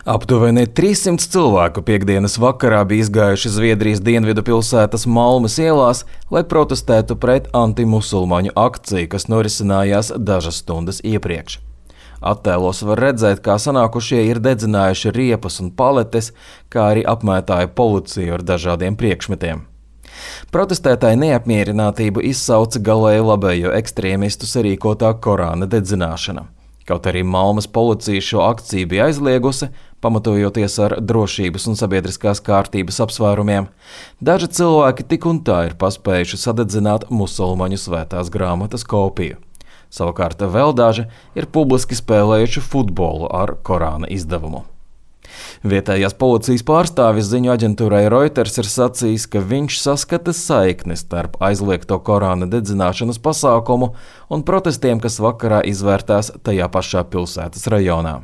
Aptuveni 300 cilvēku piektdienas vakarā bija izgājuši Zviedrijas dienvidu pilsētas Malmes ielās, lai protestētu pret antimusulmaņu akciju, kas norisinājās dažas stundas iepriekš. Attēlos var redzēt, kā sanākušie ir dedzinājuši riepas un paletes, kā arī apmētāja policiju ar dažādiem priekšmetiem. Protestētāji neapmierinātību izsauca galēji labējo ekstrēmistu sarīkotā Korāna dedzināšana. Kaut arī Malmes policija šo akciju bija aizliegusi, pamatojoties ar drošības un sabiedriskās kārtības apsvērumiem, daži cilvēki tik un tā ir paspējuši sadedzināt musulmaņu svētās grāmatas kopiju. Savukārt vēl daži ir publiski spēlējuši futbolu ar Korāna izdevumu. Vietējās policijas pārstāvis ziņu aģentūrai Reuters ir sacījis, ka viņš saskata saikni starp aizliegto Korāna dedzināšanas pasākumu un protestiem, kas vakarā izvērtās tajā pašā pilsētas rajonā.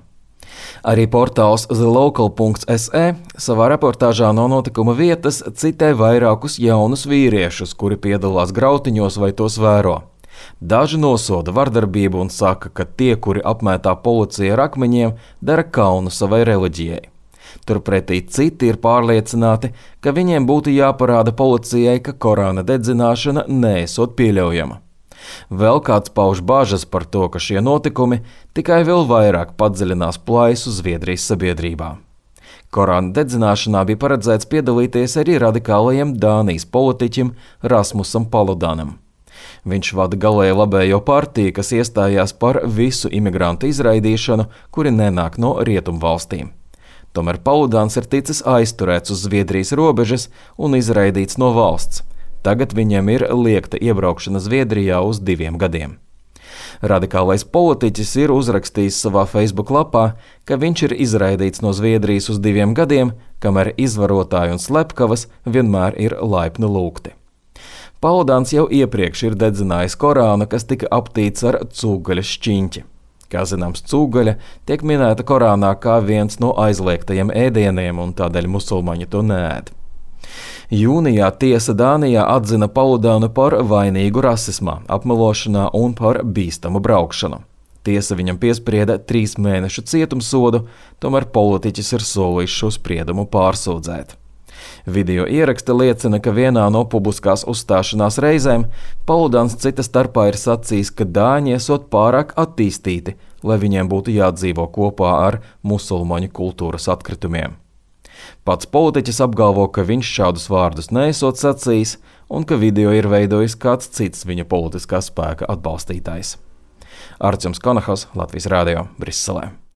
Arī portāls thelocal.se savā reportāžā no notikuma vietas citē vairākus jaunus vīriešus, kuri piedalās grautiņos vai tos vēro. Daži nosoda vardarbību un saka, ka tie, kuri apmētā policiju ar akmeņiem, dara kaunu savai reliģijai. Turpretī citi ir pārliecināti, ka viņiem būtu jāparāda policijai, ka Korāna dedzināšana neesot pieļaujama. Vēl kāds pauž bažas par to, ka šie notikumi tikai vēl vairāk padziļinās plaisu Zviedrijas sabiedrībā. Korāna dedzināšanā bija paredzēts piedalīties arī radikālajam Dānijas politiķim Rasmusam Paludanam. Viņš vada galēji labējo partiju, kas iestājās par visu imigrantu izraidīšanu, kuri nenāk no rietumvalstīm. Tomēr Paludans ir ticis aizturēts uz Zviedrijas robežas un izraidīts no valsts. Tagad viņam ir liegta iebraukšana Zviedrijā uz 2 gadiem. Radikālais politiķis ir uzrakstījis savā Facebook lapā, ka viņš ir izraidīts no Zviedrijas uz 2 gadiem, kamēr izvarotāji un slepkavas vienmēr ir laipni lūgti. Paludans jau iepriekš ir dedzinājis Korānu, kas tika aptīts ar cūgaļas šķiņķi. Kā zināms, cūgaļa tiek minēta Korānā kā viens no aizliegtajiem ēdieniem, un tādēļ musulmaņi to neēd. Jūnijā tiesa Dānijā atzina Paludanu par vainīgu rasismā, apmelošanā un par bīstamu braukšanu. Tiesa viņam piesprieda 3 mēnešu cietumsodu, tomēr politiķis ir solījis šo spriedumu pārsūdzēt. Video ieraksti liecina, ka vienā no publiskās uzstāšanās reizēm Paludans cita starpā ir sacījis, ka dāņi esot pārāk attīstīti, lai viņiem būtu jādzīvo kopā ar musulmaņu kultūras atkritumiem. Pats politiķis apgalvo, ka viņš šādus vārdus neesot sacījis un ka video ir veidojis kāds cits viņa politiskā spēka atbalstītājs. Artjoms Konahos, Latvijas radio, Briselē.